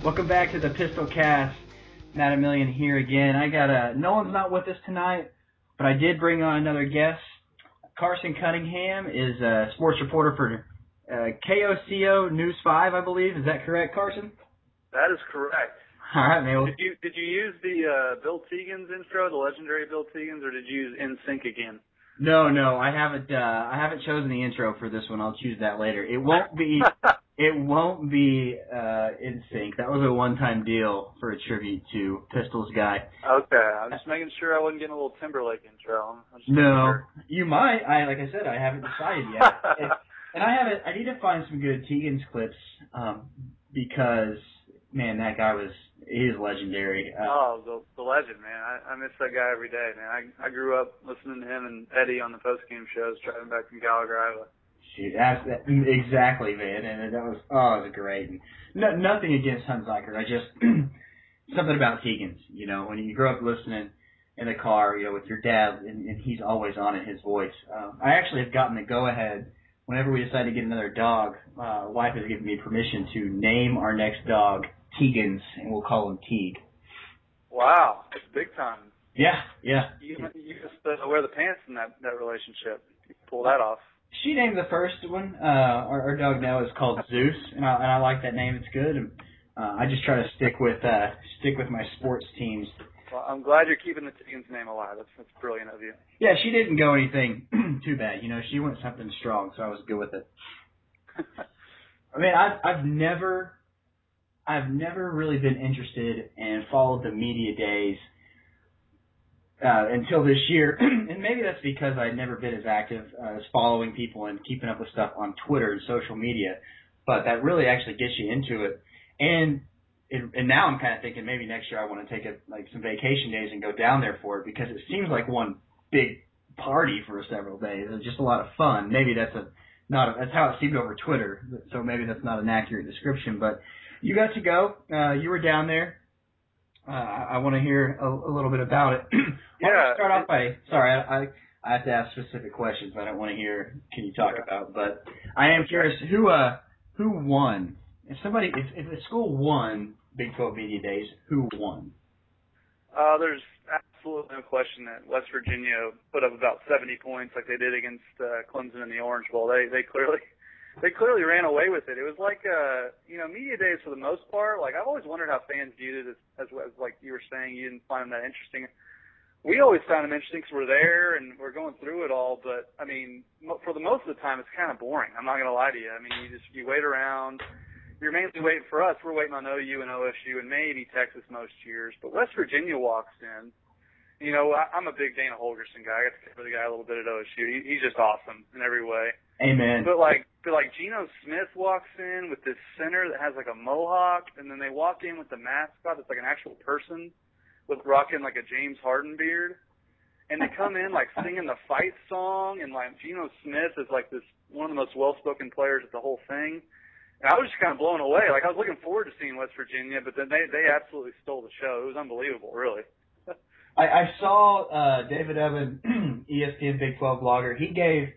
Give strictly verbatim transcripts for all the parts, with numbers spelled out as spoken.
Welcome back to the Pistol Cast. Matt Emilian here again. I got a Nolan's not with us tonight, but I did bring on another guest. Carson Cunningham is a sports reporter for uh, K O C O News five, I believe. Is that correct, Carson? That is correct. All right, man. Did you did you use the uh, Bill Teagan's intro, the legendary Bill Teagan's, or did you use N Sync again? No, no, I haven't. Uh, I haven't chosen the intro for this one. I'll choose that later. It won't be. It won't be uh, N Sync. That was a one-time deal for a tribute to Pistols guy. Okay, I'm just making sure I wasn't getting a little Timberlake intro. No, sure. You might. I like I said, I haven't decided yet, and, and I haven't. I need to find some good Teagan's clips um, because man, that guy was he is legendary. Uh, oh, the, the legend, man. I, I miss that guy every day, man. I I grew up listening to him and Eddie on the post-game shows driving back from Gallagher, Iowa. Shoot, that's that, exactly, man, and that was oh, it was great. And no, nothing against Hunziker. I just something about Teagan's. You know, when you grow up listening in the car, you know, with your dad, and, and he's always on in his voice. Um, I actually have gotten the go-ahead whenever we decide to get another dog. Uh, wife has given me permission to name our next dog Teagan's, and we'll call him Teague. Wow, it's big time. Yeah, yeah. You, you just uh, wear the pants in that that relationship. You pull that off. She named the first one. Uh, our, our dog now is called Zeus, and I, and I like that name. It's good. And uh, I just try to stick with uh, stick with my sports teams. Well, I'm glad you're keeping the Teagan's name alive. That's that's brilliant of you. Yeah, she didn't go anything too bad. You know, she went something strong, so I was good with it. I mean, I've I've never I've never really been interested and followed the media days uh, until this year, and maybe that's because I'd never been as active uh, as following people and keeping up with stuff on Twitter and social media. But that really actually gets you into it, and it, and now I'm kind of thinking maybe next year I want to take a, like some vacation days and go down there for it because it seems like one big party for several days. It's just a lot of fun. Maybe that's a not a, that's how it seemed over Twitter, so maybe that's not an accurate description. But you got to go. Uh, you were down there. Uh, I, I want to hear a, a little bit about it. Yeah. Start off by sorry, I, I I have to ask specific questions. I don't want to hear can you talk Yeah. about, but I am curious who uh who won. If somebody if if a school won Big twelve Media Days, who won? Uh, there's absolutely no question that West Virginia put up about seventy points like they did against uh, Clemson in the Orange Bowl. They they clearly they clearly ran away with it. It was like uh you know media days for the most part. Like I've always wondered how fans viewed it as, as, as like you were saying you didn't find them that interesting. We always found them interesting because we're there and we're going through it all. But I mean, for the most of the time, it's kind of boring. I'm not gonna lie to you. I mean, you just you wait around. You're mainly waiting for us. We're waiting on O U and O S U and maybe Texas most years. But West Virginia walks in. You know, I, I'm a big Dana Holgerson guy. I got to cover the guy a little bit at O S U. He, he's just awesome in every way. Amen. But like, but like Geno Smith walks in with this center that has like a mohawk, and then they walk in with the mascot that's like an actual person with rocking like a James Harden beard. And they come in like singing the fight song, and like Geno Smith is like this one of the most well-spoken players at the whole thing. And I was just kind of blown away. Like, I was looking forward to seeing West Virginia, but then they, they absolutely stole the show. It was unbelievable, really. I, I saw uh, David Evan, E S P N Big twelve blogger. He gave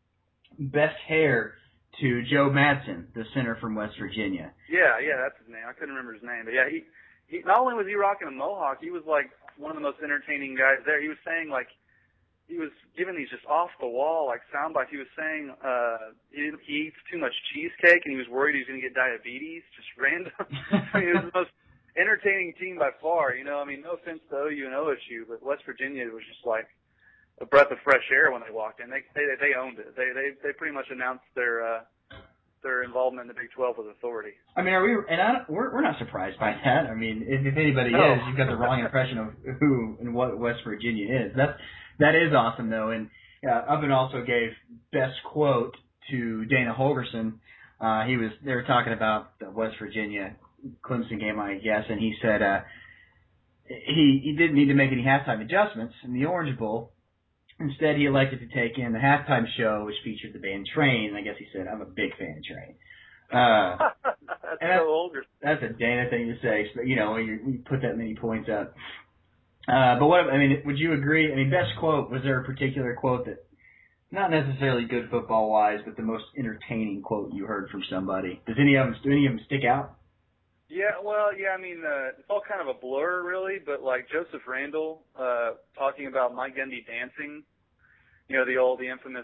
best hair to Joe Madsen, the center from West Virginia. Yeah, yeah, that's his name. I couldn't remember his name. But, yeah, he, he not only was he rocking a mohawk, he was, like, one of the most entertaining guys there. He was saying, like, he was giving these just off-the-wall, like, sound bites. He was saying uh, he, he eats too much cheesecake, and he was worried he was going to get diabetes, just random. I mean, it was the most entertaining team by far. You know, I mean, no offense to O U and O S U, but West Virginia was just like a breath of fresh air when they walked in. They they, they owned it. They they they pretty much announced their uh, their involvement in the Big twelve with authority. I mean, are we? And I don't, we're we're not surprised by that. I mean, if, if anybody No. is, you've got the wrong impression of who and what West Virginia is. That's that is awesome though. And uh, Oven also gave best quote to Dana Holgerson. Uh, he was they were talking about the West Virginia Clemson game, I guess, and he said uh, he he didn't need to make any halftime adjustments in the Orange Bowl. Instead, he elected to take in the halftime show, which featured the band Train. And I guess he said, "I'm a big fan of Train." Uh, that's and that's, so older. That's a Dana thing to say. You know, when you, you put that many points up. Uh, but what I mean, would you agree? I mean, best quote, was there a particular quote that, not necessarily good football wise, but the most entertaining quote you heard from somebody? Does any of them do any of them stick out? Yeah, well, yeah, I mean, uh, it's all kind of a blur, really, but, like, Joseph Randall uh, talking about Mike Gundy dancing, you know, the old, the infamous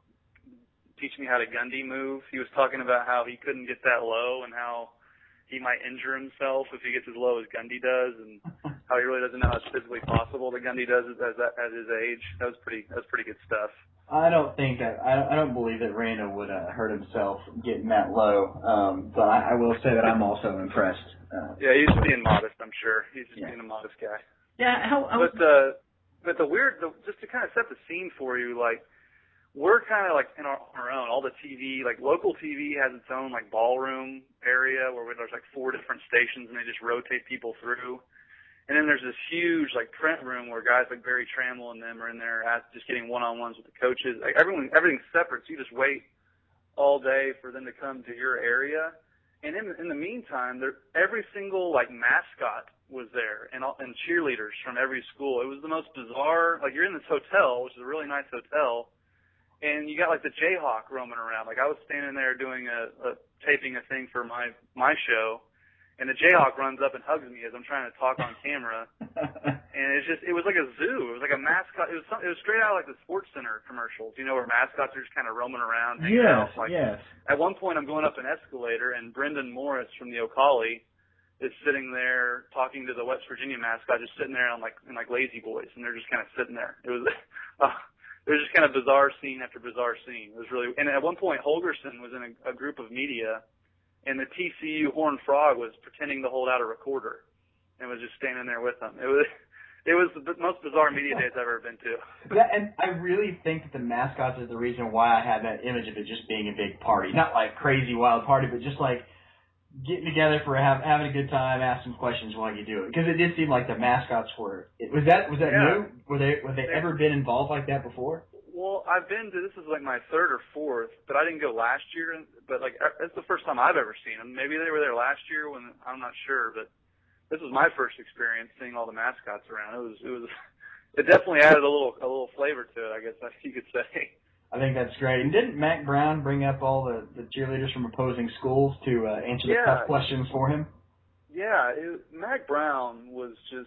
teach me how to Gundy move. He was talking about how he couldn't get that low and how he might injure himself if he gets as low as Gundy does, and how he really doesn't know how it's physically possible that Gundy does it as, at his age. That was pretty, that was pretty good stuff. I don't think that, I don't, I don't believe that Randall would uh, hurt himself getting that low, um, but I, I will say that I'm also impressed. Uh, yeah, he's just being modest, I'm sure. He's just yeah. being a modest guy. Yeah, how, how But, uh, but the weird, the, just to kind of set the scene for you, like, we're kind of like in our, on our own. All the T V, like local T V has its own like ballroom area where there's like four different stations and they just rotate people through. And then there's this huge like print room where guys like Barry Trammell and them are in there at just getting one-on-ones with the coaches. Like everyone, everything's separate. So you just wait all day for them to come to your area. And in, in the meantime, there, every single like mascot was there and, all, and cheerleaders from every school. It was the most bizarre. Like you're in this hotel, which is a really nice hotel. And you got like the Jayhawk roaming around. Like I was standing there doing a, a taping a thing for my my show, and the Jayhawk runs up and hugs me as I'm trying to talk on camera. And it's just it was like a zoo. It was like a mascot. It was some, it was straight out of like the Sports Center commercials. You know where mascots are just kind of roaming around. Hanging yes, out. Like, yes. At one point, I'm going up an escalator, and Brendan Morris from the Ocali is sitting there talking to the West Virginia mascot, just sitting there on like in like Lazy Boys, and they're just kind of sitting there. It was. Uh, It was just kind of bizarre scene after bizarre scene. It was really, and at one point Holgerson was in a, a group of media, and the T C U Horned Frog was pretending to hold out a recorder, and was just standing there with them. It was, it was the most bizarre media days I've ever been to. That, and I really think that the mascots is the reason why I had that image of it just being a big party, not like crazy wild party, but just like getting together for have, having a good time, ask some questions while you do it. Because it did seem like the mascots were. Was that was that Yeah. new? Were they were they Yeah. ever been involved like that before? Well, I've been to, this is like my third or fourth, but I didn't go last year. But like it's the first time I've ever seen them. Maybe they were there last year when I'm not sure, but this was my first experience seeing all the mascots around. It was it was it definitely added a little a little flavor to it, I guess you could say. I think that's great. And didn't Mack Brown bring up all the, the cheerleaders from opposing schools to uh, answer the Yeah. tough questions for him? Yeah, it, Mack Brown was just,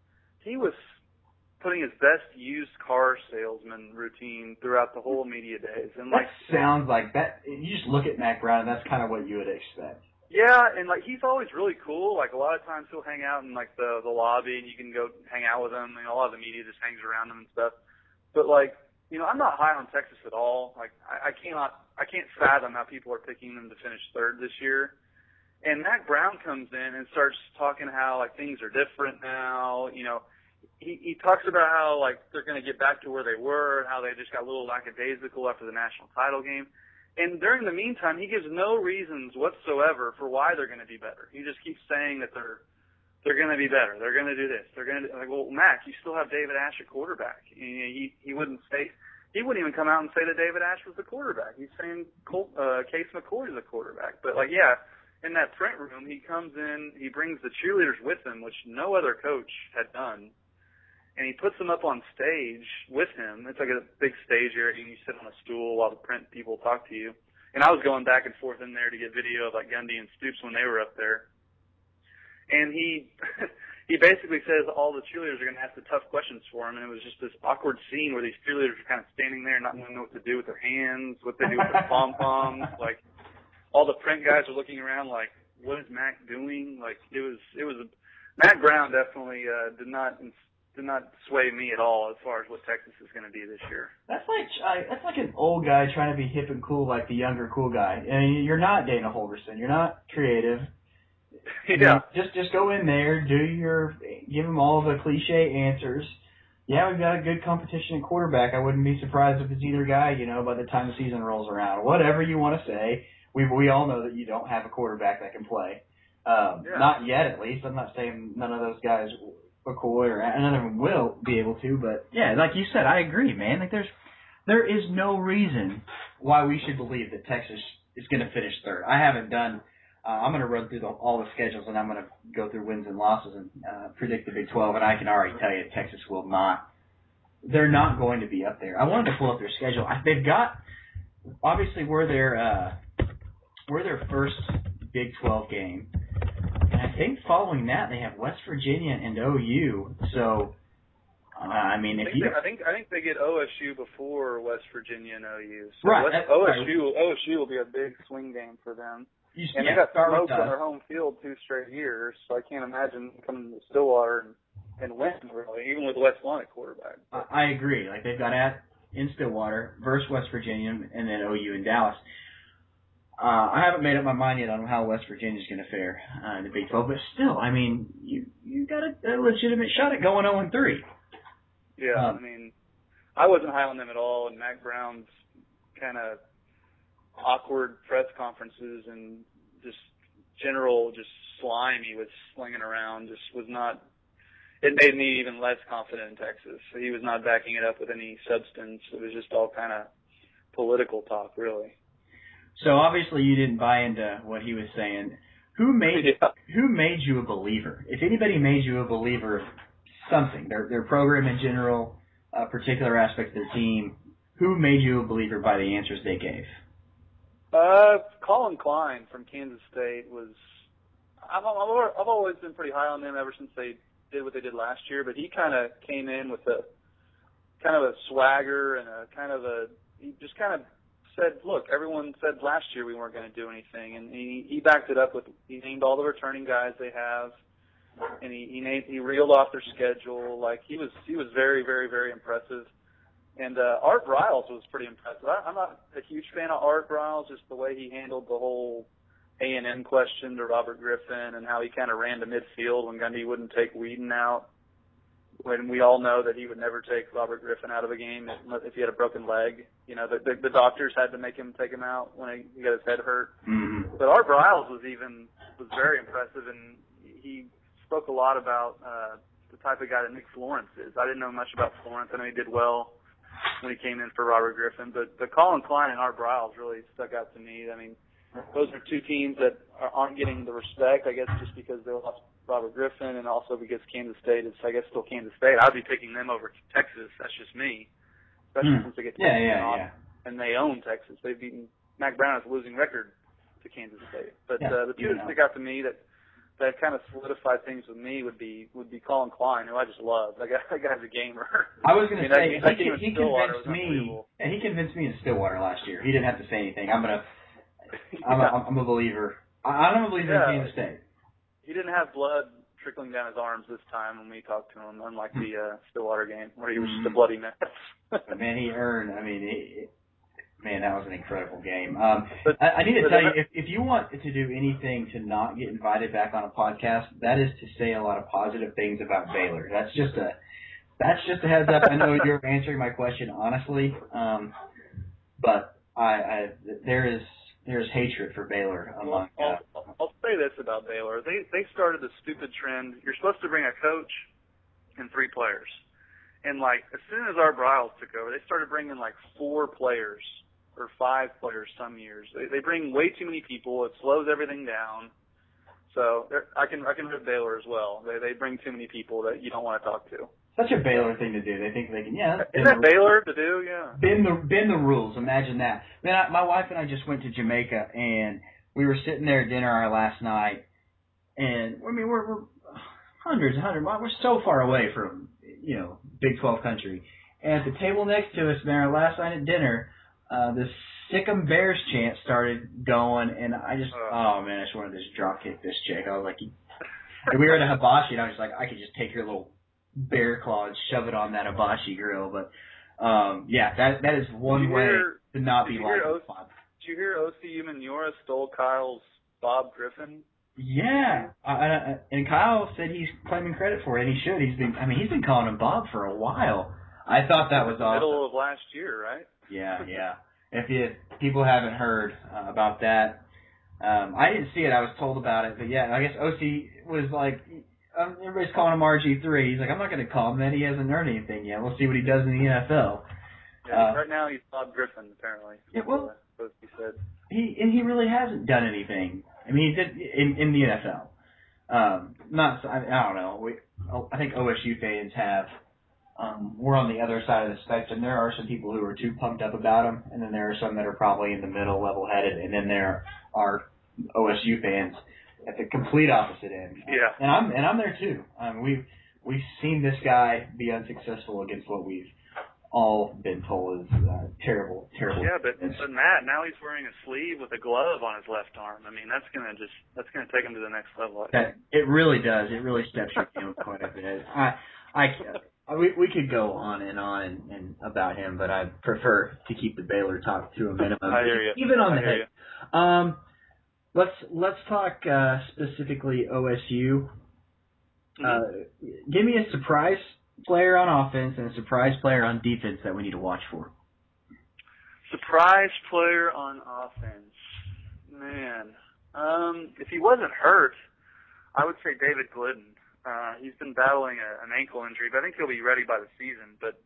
he was putting his best used car salesman routine throughout the whole media days. And like, that sounds like that. You just look at Mack Brown, and that's kind of what you would expect. Yeah, and like he's always really cool. Like a lot of times he'll hang out in like the the lobby, and you can go hang out with him. And a lot of the media just hangs around him and stuff. But like, you know, I'm not high on Texas at all. Like, I, I cannot, I can't fathom how people are picking them to finish third this year. And Mack Brown comes in and starts talking how like things are different now. You know, he he talks about how like they're going to get back to where they were, how they just got a little lackadaisical after the national title game. And during the meantime, he gives no reasons whatsoever for why they're going to be better. He just keeps saying that they're they're going to be better. They're going to do this. They're going to do, like, well, Mac, you still have David Ash at quarterback. He, he he wouldn't say he wouldn't even come out and say that David Ash was the quarterback. He's saying Col- uh, Case McCoy is the quarterback. But like, yeah, in that print room, he comes in, he brings the cheerleaders with him, which no other coach had done. And he puts them up on stage with him. It's like a big stage area, and you sit on a stool while the print people talk to you. And I was going back and forth in there to get video of like Gundy and Stoops when they were up there. And he he basically says all the cheerleaders are going to ask the tough questions for him. And it was just this awkward scene where these cheerleaders are kind of standing there, not knowing what to do with their hands, what they do with their pom poms. Like all the print guys are looking around, like, what is Mac doing? Like it was it was a, Mack Brown definitely uh, did not. did not sway me at all as far as what Texas is going to be this year. That's like uh, that's like an old guy trying to be hip and cool like the younger cool guy. I mean, you're not Dana Holgorsen. You're not creative. Yeah. I mean, just just go in there, do your, give them all the cliche answers. Yeah, we've got a good competition at quarterback. I wouldn't be surprised if it's either guy, you know, by the time the season rolls around. Whatever you want to say, we we all know that you don't have a quarterback that can play. Um, yeah. Not yet, at least. I'm not saying none of those guys, McCoy or none of them will be able to, but yeah, like you said, I agree, man. Like there's there is no reason why we should believe that Texas is going to finish third. I haven't done. Uh, I'm going to run through the, all the schedules, and I'm going to go through wins and losses and uh, predict the Big twelve, and I can already tell you Texas will not. They're not going to be up there. I wanted to pull up their schedule. I, they've got, obviously, we're their, uh, we're their first Big twelve game. And think following that they have West Virginia and O U. So, uh, I mean, if I think, you they, I think I think they get O S U before West Virginia and O U. So right, West, O S U O S U will be a big swing game for them. You, and yeah, they got start smoked with on their home field two straight years, so I can't imagine coming to Stillwater and, and winning, really, even with West Lawn at quarterback. I, I agree. Like, they've got at in Stillwater versus West Virginia and then O U in Dallas. Uh, I haven't made up my mind yet on how West Virginia's going to fare uh, in the Big twelve, but still, I mean, you you got a, a legitimate shot at going oh and three. Yeah, um, I mean, I wasn't high on them at all, and Mac Brown's kind of awkward press conferences and just general just slime he was slinging around just was not – it made me even less confident in Texas. So he was not backing it up with any substance. It was just all kind of political talk, really. So obviously you didn't buy into what he was saying. Who made yeah. who made you a believer? If anybody made you a believer of something, their their program in general, a particular aspect of the team, who made you a believer by the answers they gave? Uh, Colin Klein from Kansas State was. I've I've always been pretty high on them ever since they did what they did last year. But he kind of came in with a kind of a swagger and a kind of a he just kind of said, look, everyone said last year we weren't going to do anything, and he he backed it up with he named all the returning guys they have, and he he named, he reeled off their schedule. Like he was he was very very very impressive. And uh, Art Briles was pretty impressive. I, I'm not a huge fan of Art Briles, just the way he handled the whole A and M question to Robert Griffin and how he kind of ran to midfield when Gundy wouldn't take Whedon out, when we all know that he would never take Robert Griffin out of a game if he had a broken leg. You know, the, the, the doctors had to make him take him out when he, he got his head hurt. Mm-hmm. But Art Briles was even was very impressive, and he spoke a lot about uh, the type of guy that Nick Florence is. I didn't know much about Florence. I know he did well when he came in for Robert Griffin, but, but Colin Klein and Art Briles really stuck out to me. I mean, those are two teams that aren't getting the respect, I guess, just because they lost Robert Griffin and also because Kansas State is, I guess, still Kansas State. I'd be picking them over Texas. That's just me, especially mm. since they get yeah, Texas yeah, on, yeah. and they own Texas. They've beaten Mac Brown has a losing record to Kansas State. But yeah, uh, the two that stick out to me that that kind of solidified things with me would be would be Colin Klein, who I just love. That guy, that guy's a gamer. I was going I to mean, say that, he, that he convinced me. Yeah, he convinced me in Stillwater last year. He didn't have to say anything. I'm gonna. I'm, yeah. a, I'm a believer. I, I'm a believer yeah. in Kansas State. He didn't have blood trickling down his arms this time when we talked to him, unlike the uh, Stillwater game where he was just a bloody mess. But man, he earned. I mean, it, man, that was an incredible game. Um, but, I, I need to tell you, if, if you want to do anything to not get invited back on a podcast, that is to say a lot of positive things about Baylor. That's just a that's just a heads up. I know you're answering my question honestly, um, but I, I there is there is hatred for Baylor among. Well, I'll, uh, I'll say this about Baylor: they they started the stupid trend. You're supposed to bring a coach and three players, and like as soon as our Briles took over, they started bringing like four players. Or five players some years. They, they bring way too many people. It slows everything down. So I can I can rip Baylor as well. They they bring too many people that you don't want to talk to. Such a Baylor thing to do. They think they can. Yeah. Isn't that Baylor to do? Yeah. Bend the bend the rules. Imagine that. Man, I, my wife and I just went to Jamaica and we were sitting there at dinner our last night, and I mean we're we're hundreds and hundreds. We're so far away from you know Big twelve country, and at the table next to us, man, our last night at dinner. Uh, the Sikkim Bears chant started going, and I just, oh man, I just wanted to just drop kick this chick. I was like, and we were at a hibachi, and I was just like, I could just take your little bear claw and shove it on that hibachi grill. But um, yeah, that that is one way hear, to not be like. O- did you hear O C U Manura stole Kyle's Bob Griffin? Yeah, I, I, and Kyle said he's claiming credit for it, and he should. He's been, I mean, he's been calling him Bob for a while. I thought that was awesome. Middle of last year, right? Yeah, yeah. If you people haven't heard uh, about that, um, I didn't see it. I was told about it, but yeah, I guess O C was like, um, everybody's calling him R G three. He's like, I'm not going to call him that. He hasn't earned anything yet. We'll see what he does in the N F L. Yeah, uh, right now he's Bob Griffin, apparently. Yeah, well, uh, he said he and he really hasn't done anything. I mean, he did in in the N F L. Um, not, I, I don't know. We, I think O S U fans have. Um, we're on the other side of the spectrum. There are some people who are too pumped up about him, and then there are some that are probably in the middle, level-headed, and then there are O S U fans at the complete opposite end. Yeah. And I'm and I'm there too. Um, we've we've seen this guy be unsuccessful against what we've all been told is uh, terrible, terrible. Yeah, but, but Matt, now he's wearing a sleeve with a glove on his left arm. I mean, that's gonna just that's gonna take him to the next level. I that, it really does. It really steps your game quite a bit. I, I, I we we could go on and on and, and about him, but I prefer to keep the Baylor talk to a minimum. I hear you. Even on I the hear head. You. Um, let's let's talk uh, specifically O S U. Mm-hmm. Uh, give me a surprise player on offense and a surprise player on defense that we need to watch for. Surprise player on offense. Man. Um, if he wasn't hurt, I would say David Glidden. Uh, he's been battling a, an ankle injury, but I think he'll be ready by the season. But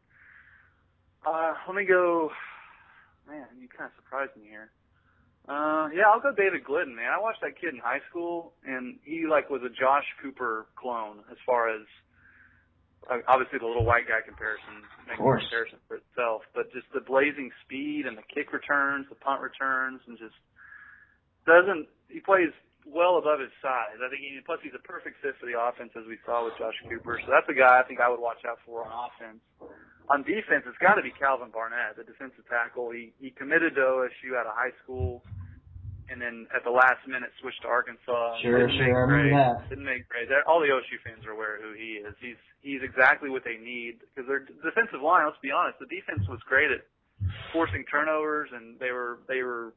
uh, let me go. Man, you kind of surprised me here. Uh, yeah, I'll go David Glidden, man. I watched that kid in high school, and he, like, was a Josh Cooper clone as far as obviously the little white guy comparison makes a comparison for itself, but just the blazing speed and the kick returns, the punt returns, and just doesn't he plays well above his size. I think he plus he's a perfect fit for the offense as we saw with Josh Cooper. So that's a guy I think I would watch out for on offense. On defense, it's got to be Calvin Barnett, the defensive tackle. He he committed to O S U out of high school, and then at the last minute switched to Arkansas. Sure, didn't sure, I remember grade, that. Didn't make grade. All the O S U fans are aware of who he is. He's he's exactly what they need because their defensive line. Let's be honest, the defense was great at forcing turnovers, and they were they were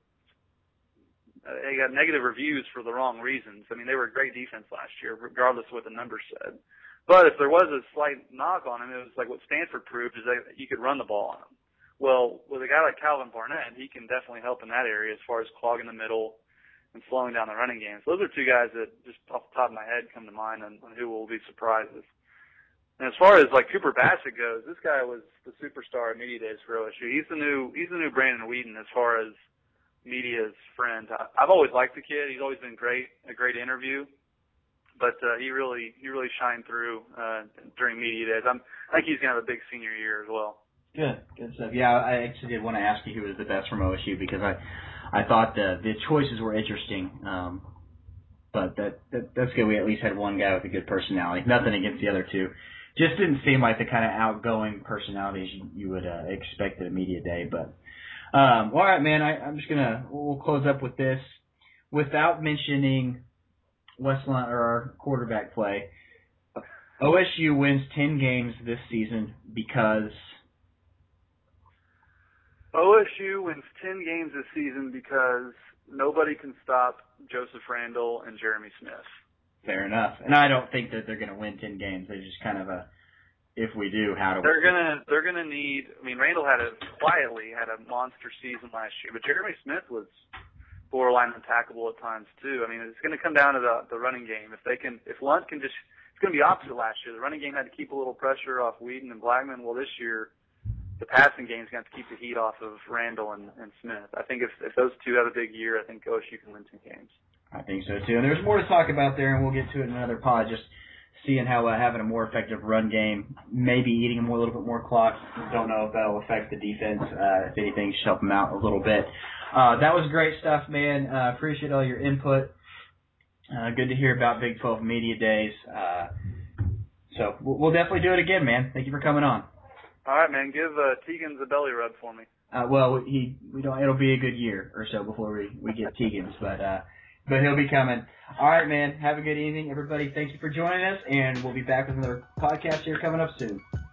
uh, they got negative reviews for the wrong reasons. I mean, they were a great defense last year, regardless of what the numbers said. But if there was a slight knock on him, it was like what Stanford proved is that you could run the ball on him. Well, with a guy like Calvin Barnett, he can definitely help in that area as far as clogging the middle and slowing down the running game. So those are two guys that just off the top of my head come to mind on, on who will be surprises. And as far as like Cooper Bassett goes, this guy was the superstar at media days for O S U. He's the new he's the new Brandon Whedon as far as media's friend. I, I've always liked the kid. He's always been great, a great interview. But uh, he really he really shined through uh, during media days. I'm, I think he's gonna have a big senior year as well. Good, good stuff. Yeah, I actually did want to ask you who was the best from O S U because I, I thought the the choices were interesting. Um, but that, that that's good. We at least had one guy with a good personality. Nothing against the other two. Just didn't seem like the kind of outgoing personalities you, you would uh, expect at a media day. But um, all right, man. I, I'm just gonna we'll close up with this without mentioning Westlawn or our quarterback play. O S U wins ten games this season because O S U wins ten games this season because nobody can stop Joseph Randall and Jeremy Smith. Fair enough. And I don't think that they're going to win ten games. They're just kind of a, if we do, how do we? They're gonna they're gonna need. I mean, Randall had a quietly had a monster season last year, but Jeremy Smith was borderline untackable at times too. I mean, it's going to come down to the the running game. If they can, if Lunt can just, it's going to be opposite last year. The running game had to keep a little pressure off Whedon and Blackman. Well, this year, the passing game is going to have to keep the heat off of Randall and, and Smith. I think if if those two have a big year, I think O S U can win two games. I think so too. And there's more to talk about there, and we'll get to it in another pod. Just seeing how uh, having a more effective run game, maybe eating them a little bit more clock. Don't know if that'll affect the defense. Uh, if anything, should help them out a little bit. Uh, that was great stuff, man. Uh, appreciate all your input. Uh, good to hear about Big twelve Media Days. Uh, so we'll, we'll definitely do it again, man. Thank you for coming on. All right, man. Give uh, Tegan's a belly rub for me. Uh, well, he we don't. It'll be a good year or so before we we get Tegan's, but uh, but he'll be coming. All right, man. Have a good evening, everybody. Thank you for joining us, and we'll be back with another podcast here coming up soon.